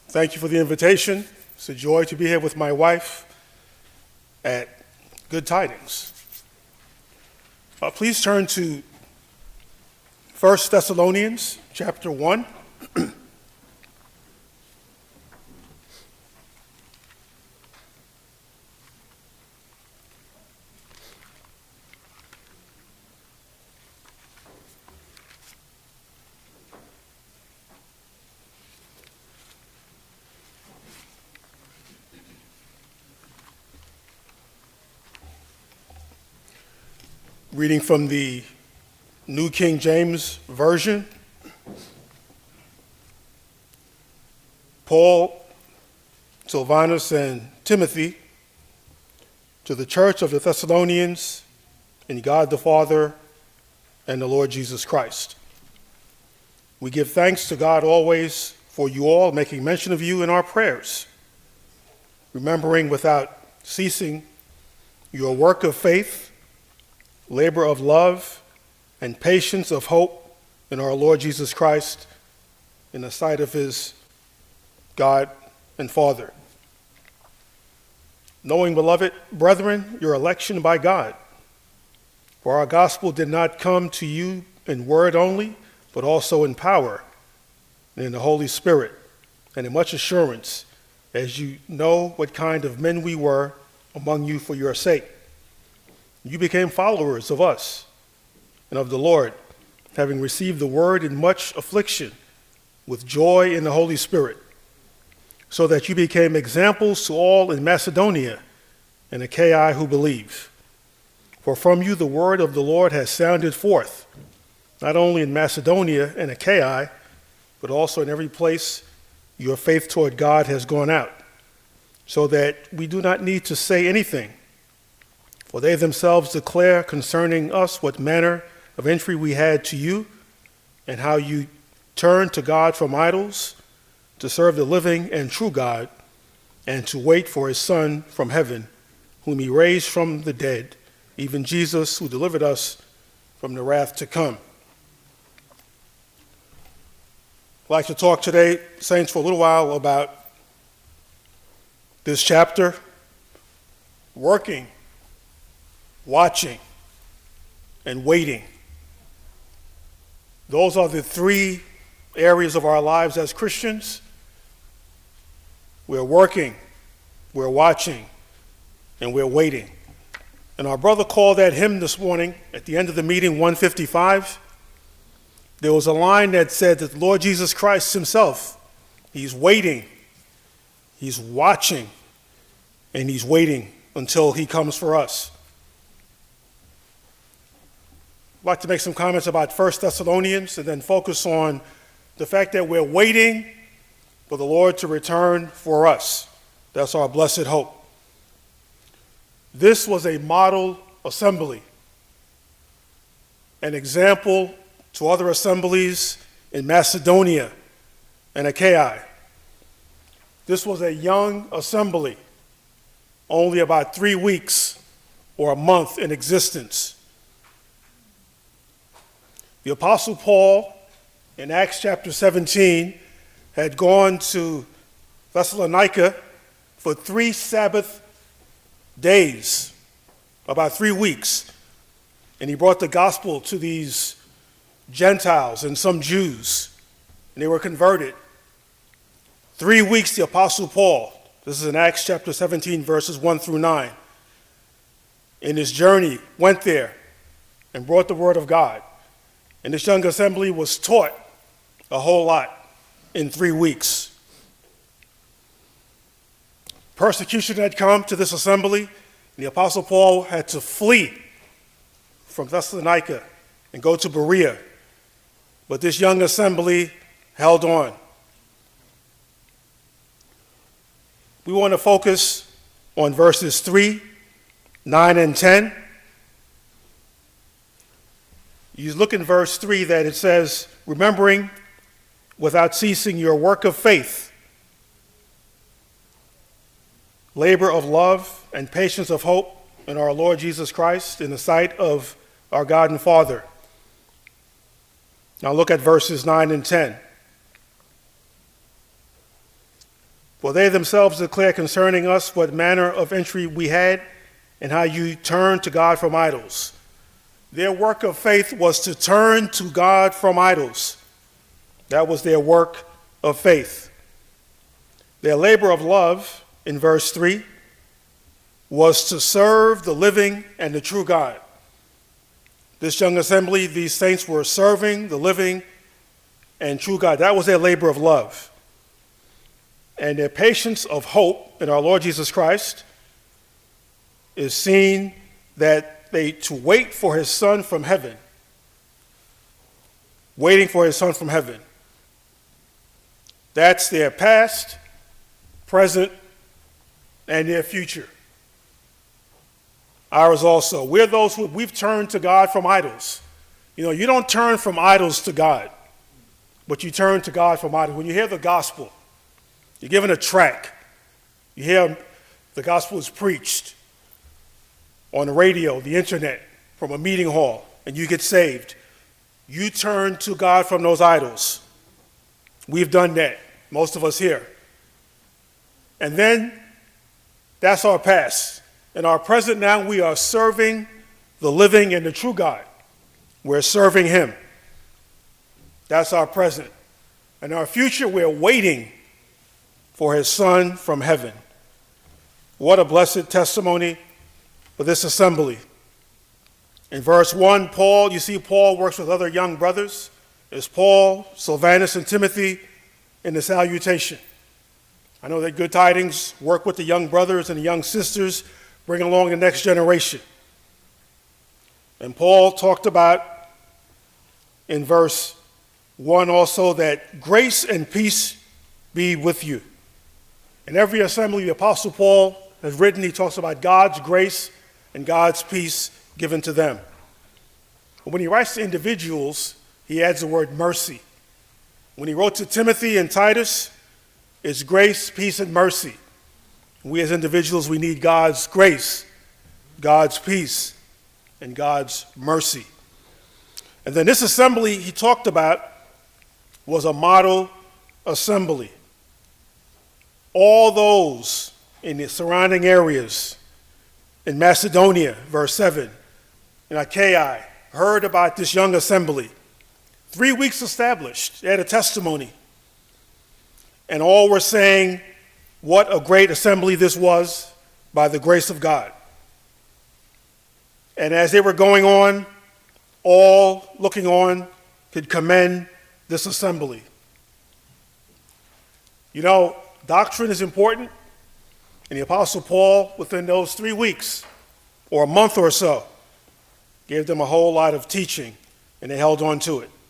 Thank you for the invitation. It's a joy to be here with my wife at Good Tidings. Please turn to 1 Thessalonians chapter 1. Reading from the New King James Version. Paul, Silvanus, and Timothy, to the church of the Thessalonians, in God the Father and the Lord Jesus Christ. We give thanks to God always for you all, making mention of you in our prayers, remembering without ceasing your work of faith, labor of love, and patience of hope in our Lord Jesus Christ in the sight of his God and Father. Knowing, beloved brethren, your election by God. For our gospel did not come to you in word only, but also in power and in the Holy Spirit, and in much assurance, as you know what kind of men we were among you for your sake. You became followers of us and of the Lord, having received the word in much affliction, with joy in the Holy Spirit, so that you became examples to all in Macedonia and Achaia who believe. For from you the word of the Lord has sounded forth, not only in Macedonia and Achaia, but also in every place your faith toward God has gone out, so that we do not need to say anything. For they themselves declare concerning us what manner of entry we had to you, and how you turned to God from idols, to serve the living and true God, and to wait for his Son from heaven, whom he raised from the dead, even Jesus, who delivered us from the wrath to come. I'd like to talk today, saints, for a little while about this chapter, working, watching, and waiting. Those are the three areas of our lives as Christians. We're working, we're watching, and we're waiting. And our brother called that hymn this morning at the end of the meeting, 155. There was a line that said that the Lord Jesus Christ himself, he's waiting, he's watching, and he's waiting until he comes for us. I'd like to make some comments about 1 Thessalonians and then focus on the fact that we're waiting for the Lord to return for us. That's our blessed hope. This was a model assembly, an example to other assemblies in Macedonia and Achaia. This was a young assembly, only about 3 weeks or a month in existence. The Apostle Paul, in Acts chapter 17, had gone to Thessalonica for 3 Sabbath days, about 3 weeks, and he brought the gospel to these Gentiles and some Jews, and they were converted. 3 weeks the Apostle Paul, this is in Acts chapter 17, verses 1 through 9, in his journey went there and brought the word of God. And this young assembly was taught a whole lot in 3 weeks. Persecution had come to this assembly, and the Apostle Paul had to flee from Thessalonica and go to Berea. But this young assembly held on. We want to focus on verses 3, 9, and 10. You look in verse 3 that it says, remembering without ceasing your work of faith, labor of love, and patience of hope in our Lord Jesus Christ in the sight of our God and Father. Now look at verses 9 and 10. For they themselves declare concerning us what manner of entry we had and how you turned to God from idols. Their work of faith was to turn to God from idols. That was their work of faith. Their labor of love, in verse 3, was to serve the living and the true God. This young assembly, these saints were serving the living and true God. That was their labor of love. And their patience of hope in our Lord Jesus Christ is seen that they to wait for his Son from heaven. Waiting for his Son from heaven. That's their past, present, and their future. Ours also. We're those who we've turned to God from idols. You know, you don't turn from idols to God, but you turn to God from idols. When you hear the gospel, you're given a tract. You hear the gospel is preached on the radio, the internet, from a meeting hall, and you get saved. You turn to God from those idols. We've done that, most of us here. And then that's our past. In our present now, we are serving the living and the true God. We're serving him. That's our present. And our future, we're waiting for his Son from heaven. What a blessed testimony for this assembly. In verse 1, Paul, you see Paul works with other young brothers. There's Paul, Silvanus, and Timothy in the salutation. I know that Good Tidings work with the young brothers and the young sisters, bring along the next generation. And Paul talked about in verse 1 also that grace and peace be with you. In every assembly the Apostle Paul has written, he talks about God's grace and God's peace given to them. But when he writes to individuals, he adds the word mercy. When he wrote to Timothy and Titus, it's grace, peace, and mercy. We as individuals, we need God's grace, God's peace, and God's mercy. And then this assembly he talked about was a model assembly. All those in the surrounding areas, in Macedonia, verse 7, in Achaia, heard about this young assembly. 3 weeks established, they had a testimony. And all were saying what a great assembly this was by the grace of God. And as they were going on, all looking on could commend this assembly. You know, doctrine is important, and the Apostle Paul, within those 3 weeks, or a month or so, gave them a whole lot of teaching, and they held on to it.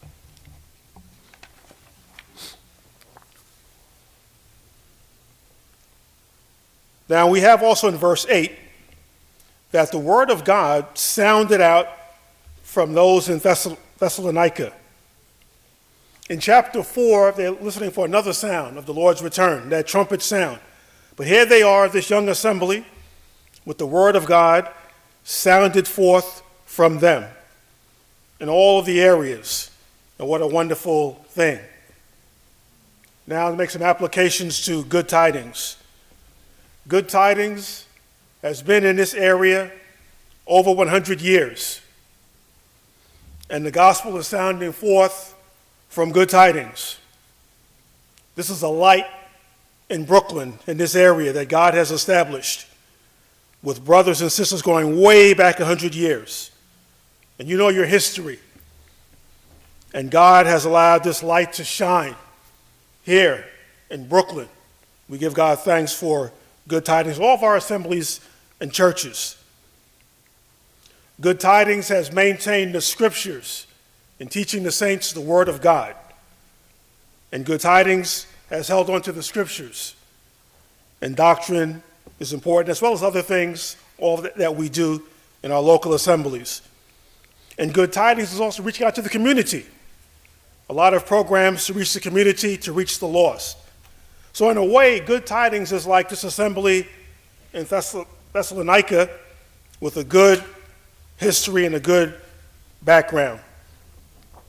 Now, we have also in verse 8 that the word of God sounded out from those in Thessalonica. In chapter 4, they're listening for another sound of the Lord's return, that trumpet sound. But here they are, this young assembly, with the word of God sounded forth from them in all of the areas. And what a wonderful thing. Now, to make some applications to Good Tidings. Good Tidings has been in this area over 100 years. And the gospel is sounding forth from Good Tidings. This is a light in Brooklyn, in this area that God has established with brothers and sisters going way back 100 years. And you know your history. And God has allowed this light to shine here in Brooklyn. We give God thanks for Good Tidings, all of our assemblies and churches. Good Tidings has maintained the scriptures in teaching the saints the word of God. And Good Tidings has held on to the scriptures. And doctrine is important, as well as other things, all that we do in our local assemblies. And Good Tidings is also reaching out to the community. A lot of programs to reach the community, to reach the lost. So in a way, Good Tidings is like this assembly in Thessalonica with a good history and a good background.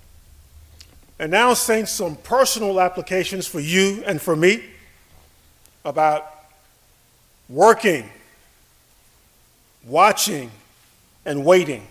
And now, saints, some personal applications for you and for me. about working, watching, and waiting.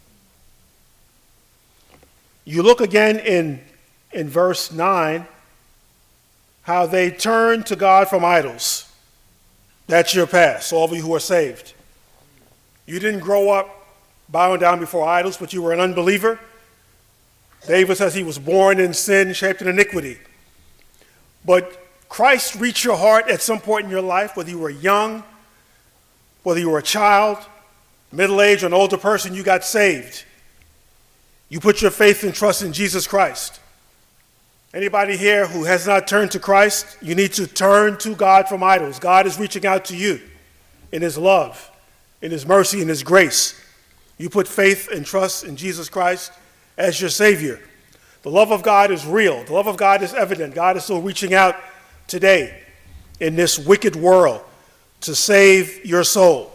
You look again in verse 9, how they turned to God from idols. That's your past, all of you who are saved. You didn't grow up bowing down before idols, but you were an unbeliever. David says he was born in sin, shaped in iniquity. But Christ reached your heart at some point in your life, whether you were young, whether you were a child, middle-aged, or an older person, you got saved. You put your faith and trust in Jesus Christ. Anybody here who has not turned to Christ, you need to turn to God from idols. God is reaching out to you in his love, in his mercy, in his grace. You put faith and trust in Jesus Christ as your Savior. The love of God is real. The love of God is evident. God is still reaching out today in this wicked world to save your soul.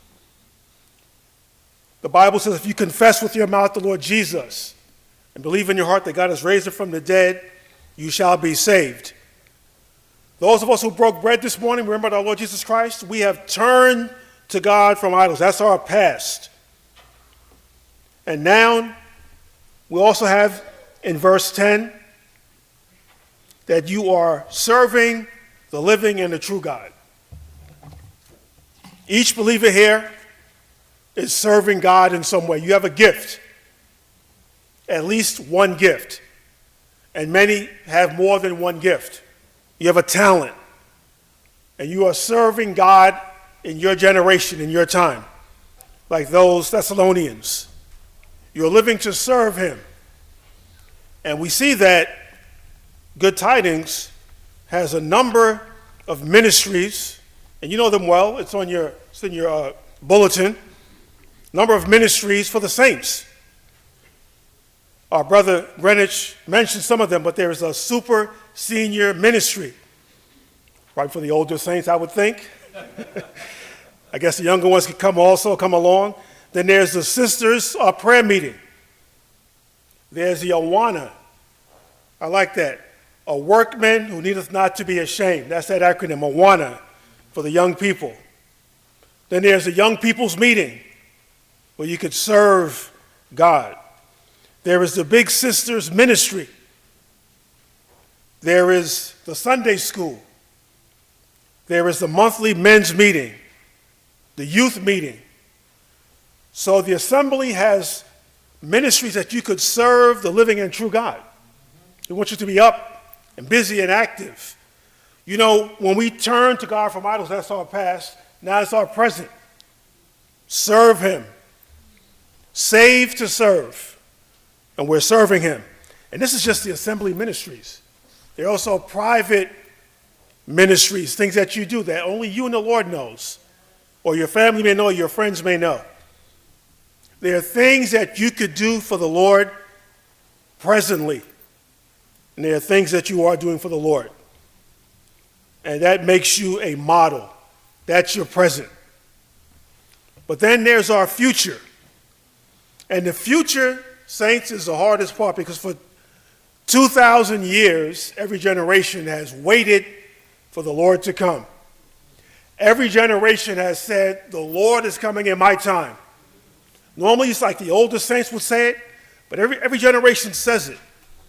The Bible says if you confess with your mouth the Lord Jesus and believe in your heart that God has raised him from the dead, you shall be saved. Those of us who broke bread this morning, remember our Lord Jesus Christ? We have turned to God from idols. That's our past. And now we also have in verse 10 that you are serving the living and the true God. Each believer here is serving God in some way. You have a gift, at least one gift. And many have more than one gift. You have a talent. And you are serving God in your generation, in your time, like those Thessalonians. You're living to serve him. And we see that Good Tidings has a number of ministries, and you know them well. It's in your bulletin. Number of ministries for the saints. Our brother Greenwich mentioned some of them, but there is a super senior ministry. Right for the older saints, I would think. I guess the younger ones could come along. Then there's the sisters prayer meeting. There's the Awana. I like that. A workman who needeth not to be ashamed. That's that acronym, Awana, for the young people. Then there's the young people's meeting, where you could serve God. There is the Big Sisters ministry. There is the Sunday school. There is the monthly men's meeting, the youth meeting. So the assembly has ministries that you could serve the living and true God. He wants you to be up and busy and active. You know, when we turn to God from idols, that's our past. Now it's our present. Serve him. Save to serve. And we're serving him. And this is just the assembly ministries. There are also private ministries, things that you do that only you and the Lord knows, or your family may know, or your friends may know. There are things that you could do for the Lord presently, and there are things that you are doing for the Lord. And that makes you a model. That's your present. But then there's our future. And the future, saints, is the hardest part, because for 2,000 years, every generation has waited for the Lord to come. Every generation has said, the Lord is coming in my time. Normally, it's like the older saints would say it, but every generation says it.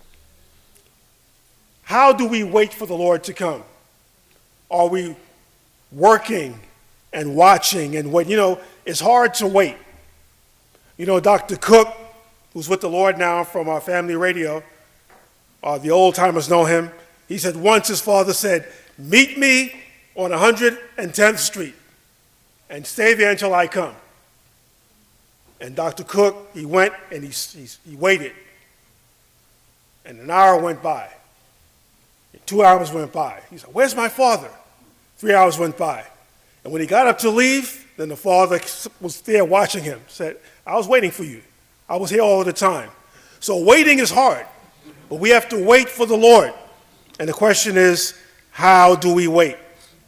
How do we wait for the Lord to come? Are we working and watching and waiting? You know, it's hard to wait. You know, Dr. Cook, who's with the Lord now from our family radio, the old-timers know him. He said once his father said, meet me on 110th Street and stay there until I come. And Dr. Cook, he went and he waited. And an hour went by. And 2 hours went by. He said, where's my father? 3 hours went by. And when he got up to leave, then the father was there watching him. Said, I was waiting for you. I was here all the time. So waiting is hard, but we have to wait for the Lord. And the question is, how do we wait?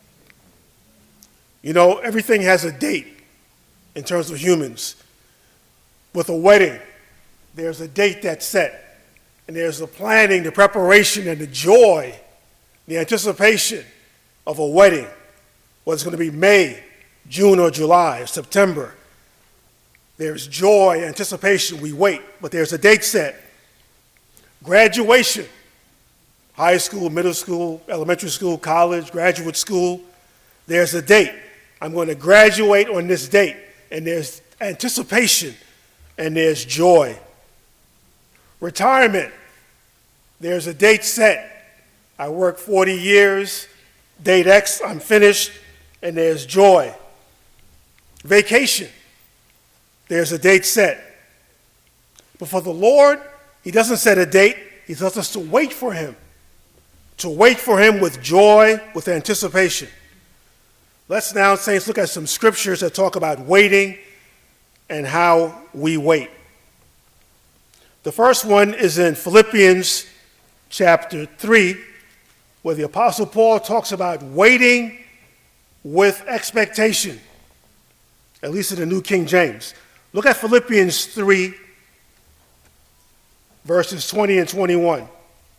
You know, everything has a date in terms of humans. With a wedding, there's a date that's set. And there's the planning, the preparation, and the joy, the anticipation, of a wedding, whether it's going to be May, June, or July, or September. There's joy, anticipation, we wait, but there's a date set. Graduation, high school, middle school, elementary school, college, graduate school, there's a date. I'm going to graduate on this date, and there's anticipation, and there's joy. Retirement, there's a date set. I worked 40 years, date X, I'm finished, and there's joy. Vacation, there's a date set. But for the Lord, he doesn't set a date. He tells us to wait for him with joy, with anticipation. Let's now, saints, look at some scriptures that talk about waiting and how we wait. The first one is in Philippians chapter 3, where the Apostle Paul talks about waiting with expectation, at least in the New King James. Look at Philippians 3, verses 20 and 21.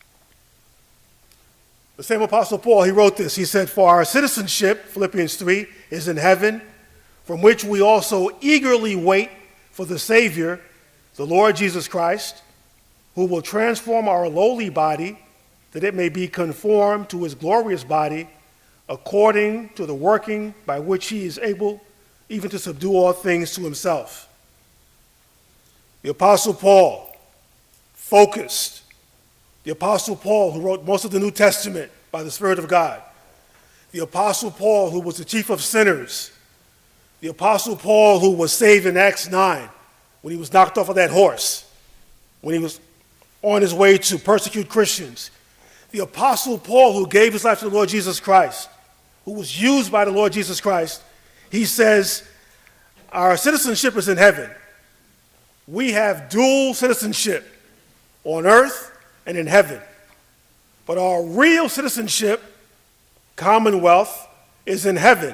The same Apostle Paul, he wrote this. He said, "For our citizenship," Philippians 3, "is in heaven, from which we also eagerly wait for the Savior, the Lord Jesus Christ, who will transform our lowly body, that it may be conformed to his glorious body, according to the working by which he is able even to subdue all things to himself." The Apostle Paul, focused. The Apostle Paul, who wrote most of the New Testament by the Spirit of God. The Apostle Paul, who was the chief of sinners. The Apostle Paul, who was saved in Acts 9 when he was knocked off of that horse, when he was on his way to persecute Christians. The Apostle Paul, who gave his life to the Lord Jesus Christ, who was used by the Lord Jesus Christ, he says, our citizenship is in heaven. We have dual citizenship on earth and in heaven. But our real citizenship, commonwealth, is in heaven.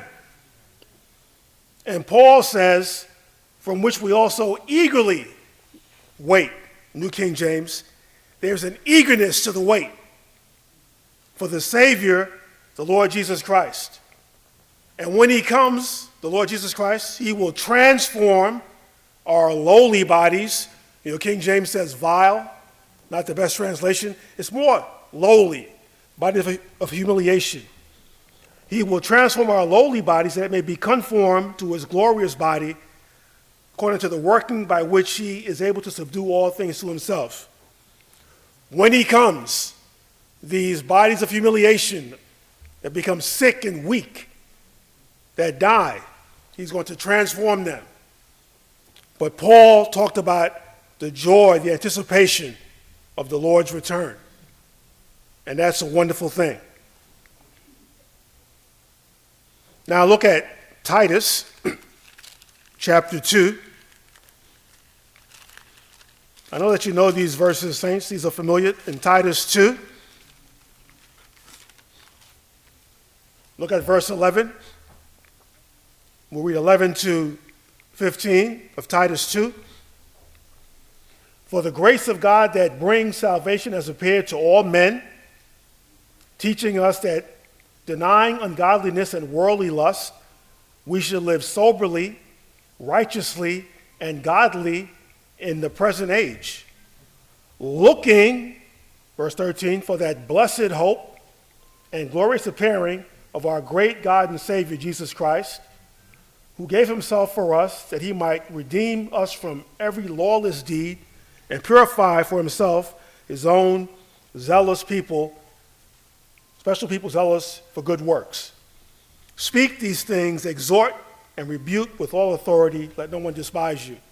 And Paul says, from which we also eagerly wait, New King James, there's an eagerness to the wait for the Savior, the Lord Jesus Christ. And when he comes, the Lord Jesus Christ, he will transform our lowly bodies. You know, King James says vile, not the best translation. It's more lowly, body of humiliation. He will transform our lowly bodies that it may be conformed to his glorious body, according to the working by which he is able to subdue all things to himself. When he comes, these bodies of humiliation that become sick and weak, that die, he's going to transform them. But Paul talked about the joy, the anticipation of the Lord's return. And that's a wonderful thing. Now look at Titus chapter 2. I know that you know these verses, saints. These are familiar. In Titus 2, look at verse 11. We'll read 11 to 15 of Titus 2. "For the grace of God that brings salvation has appeared to all men, teaching us that denying ungodliness and worldly lust, we should live soberly, righteously, and godly in the present age, looking," verse 13, "for that blessed hope and glorious appearing of our great God and Savior Jesus Christ, who gave himself for us that he might redeem us from every lawless deed and purify for himself his own zealous people, special people zealous for good works. Speak these things, exhort and rebuke with all authority, let no one despise you."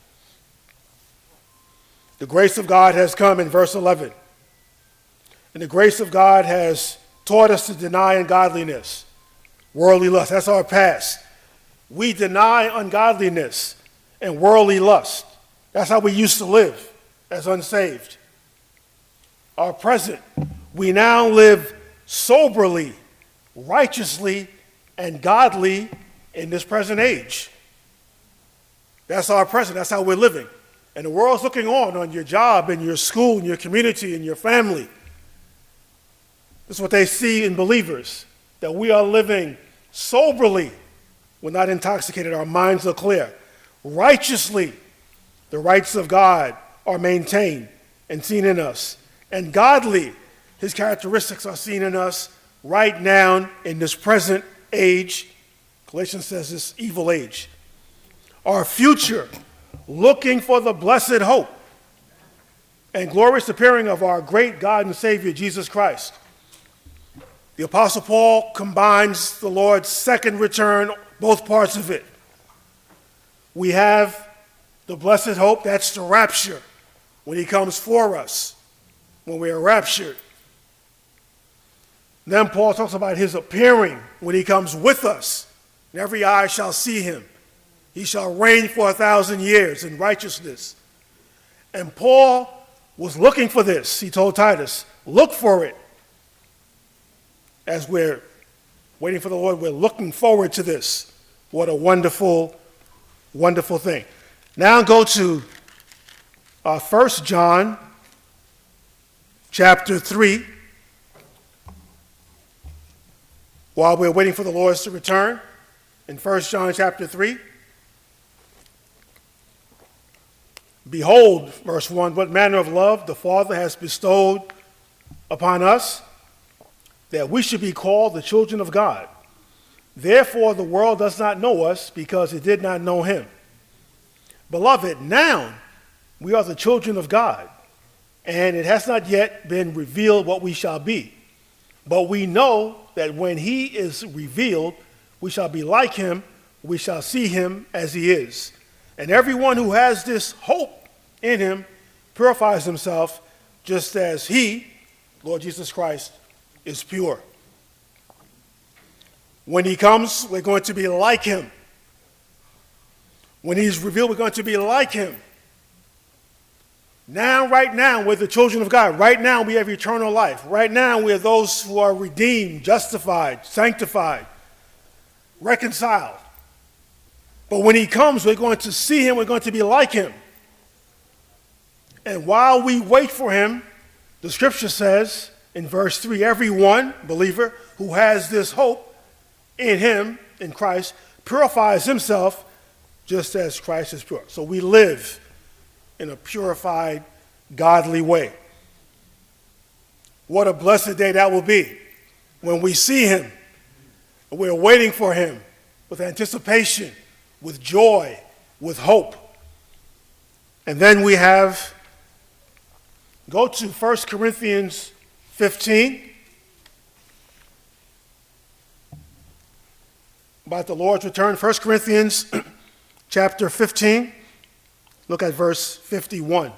The grace of God has come in verse 11. And the grace of God has taught us to deny ungodliness, worldly lust. That's our past. We deny ungodliness and worldly lust. That's how we used to live as unsaved. Our present, we now live soberly, righteously, and godly in this present age. That's our present. That's how we're living. And the world's looking on your job, in your school, in your community, in your family. This is what they see in believers. that we are living soberly, we're not intoxicated, our minds are clear. Righteously, the rights of God are maintained and seen in us. And godly, his characteristics are seen in us right now in this present age. Galatians says this evil age. Our future, looking for the blessed hope and glorious appearing of our great God and Savior, Jesus Christ. The Apostle Paul combines the Lord's second return, both parts of it. We have the blessed hope, that's the rapture, when he comes for us, when we are raptured. Then Paul talks about his appearing when he comes with us, and every eye shall see him. He shall reign for 1,000 years in righteousness. And Paul was looking for this. He told Titus, look for it. As we're waiting for the Lord, we're looking forward to this. What a wonderful, wonderful thing. Now go to 1 John chapter 3. While we're waiting for the Lord to return, in 1 John chapter 3, behold, verse 1, what manner of love the Father has bestowed upon us, that we should be called the children of God. Therefore the world does not know us, because it did not know him. Beloved, now we are the children of God, and it has not yet been revealed what we shall be. But we know that when he is revealed, we shall be like him, we shall see him as he is. And everyone who has this hope in him purifies himself just as he, Lord Jesus Christ, is pure. When he comes, we're going to be like him. When he's revealed, we're going to be like him. Now, right now, we're the children of God. Right now, we have eternal life. Right now, we are those who are redeemed, justified, sanctified, reconciled. But when he comes, we're going to see him. We're going to be like him. And while we wait for him, the scripture says in verse 3, everyone, believer, who has this hope in him, in Christ, purifies himself just as Christ is pure. So we live in a purified, godly way. What a blessed day that will be when we see him. We're waiting for him with anticipation, with joy, with hope. And then we have, go to 1 Corinthians 15, about the Lord's return. 1 Corinthians chapter 15. Look at verse 51.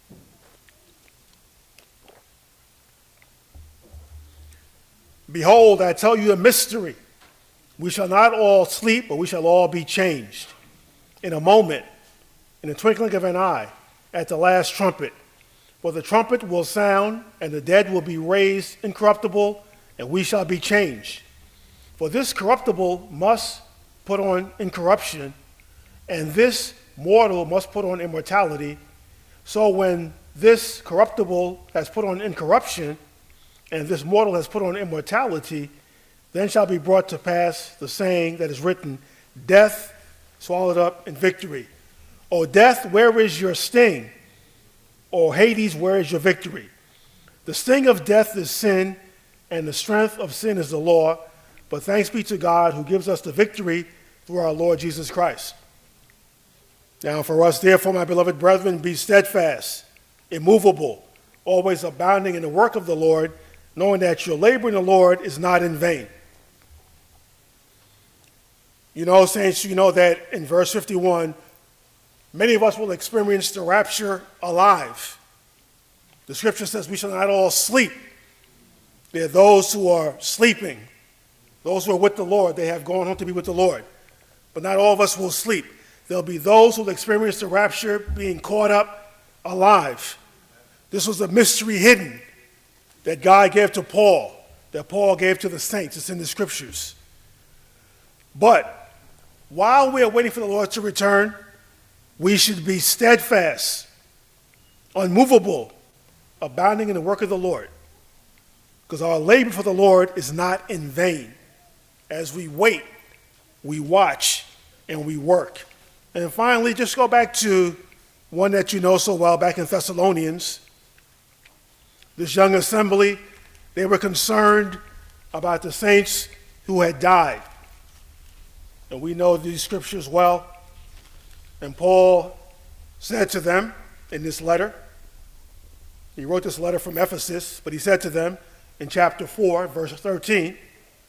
Behold, I tell you a mystery. We shall not all sleep, but we shall all be changed. In a moment, in the twinkling of an eye, at the last trumpet. For the trumpet will sound, and the dead will be raised incorruptible, and we shall be changed. For this corruptible must put on incorruption, and this mortal must put on immortality. So when this corruptible has put on incorruption, and this mortal has put on immortality, then shall be brought to pass the saying that is written, death swallowed up in victory. O death, where is your sting? O Hades, where is your victory? The sting of death is sin, and the strength of sin is the law. But thanks be to God who gives us the victory through our Lord Jesus Christ. Now for us, therefore, my beloved brethren, be steadfast, immovable, always abounding in the work of the Lord, knowing that your labor in the Lord is not in vain. You know, saints, you know that in verse 51, many of us will experience the rapture alive. The scripture says we shall not all sleep. There are those who are sleeping. Those who are with the Lord, they have gone home to be with the Lord. But not all of us will sleep. There'll be those who will experience the rapture being caught up alive. This was a mystery hidden that God gave to Paul, that Paul gave to the saints. It's in the scriptures. But while we are waiting for the Lord to return, we should be steadfast, unmovable, abounding in the work of the Lord. Because our labor for the Lord is not in vain. As we wait, we watch, and we work. And finally, just go back to one that you know so well, back in Thessalonians. This young assembly, they were concerned about the saints who had died. And we know these scriptures well. And Paul said to them in this letter, he wrote this letter from Ephesus, but he said to them in chapter 4, verse 13,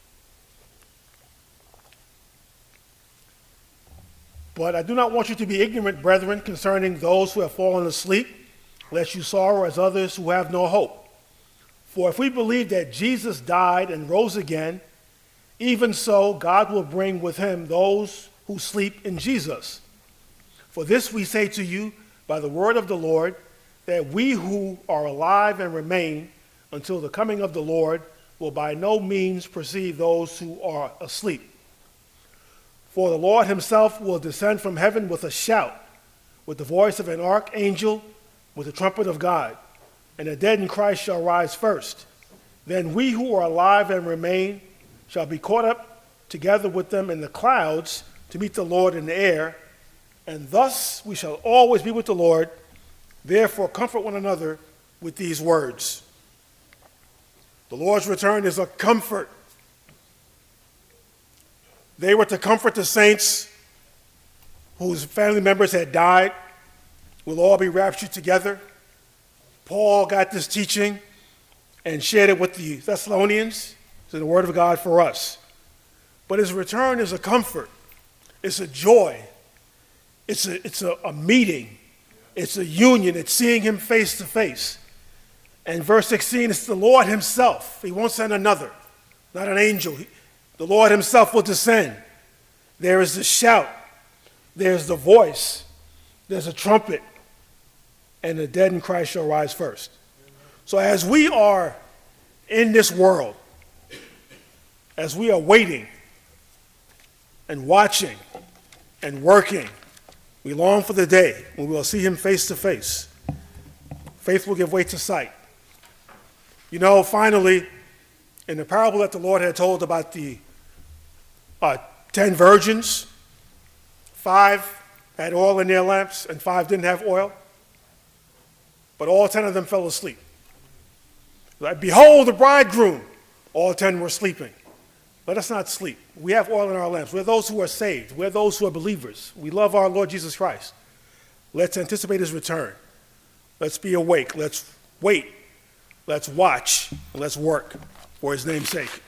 "But I do not want you to be ignorant, brethren, concerning those who have fallen asleep, lest you sorrow as others who have no hope. For if we believe that Jesus died and rose again, even so God will bring with him those who sleep in Jesus. For this we say to you by the word of the Lord, that we who are alive and remain until the coming of the Lord will by no means precede those who are asleep. For the Lord himself will descend from heaven with a shout, with the voice of an archangel, with the trumpet of God, and the dead in Christ shall rise first. Then we who are alive and remain shall be caught up together with them in the clouds to meet the Lord in the air, and thus we shall always be with the Lord. Therefore comfort one another with these words." The Lord's return is a comfort. They were to comfort the saints whose family members had died. We'll all be raptured together. Paul got this teaching and shared it with the Thessalonians. It's in the Word of God for us. But his return is a comfort. It's a joy. It's a meeting. It's a union. It's seeing him face to face. And verse 16, it's the Lord himself. He won't send another, not an angel. The Lord himself will descend. There is the shout. There's the voice. There's a trumpet. And the dead in Christ shall rise first. So as we are in this world, as we are waiting and watching and working, we long for the day when we will see him face to face. Faith will give way to sight. You know, finally, in the parable that the Lord had told about the 10 virgins, 5 had oil in their lamps and 5 didn't have oil, but all 10 of them fell asleep. Like, behold the bridegroom, all 10 were sleeping. Let us not sleep. We have oil in our lamps. We're those who are saved. We're those who are believers. We love our Lord Jesus Christ. Let's anticipate his return. Let's be awake. Let's wait. Let's watch. And let's work for his name's sake.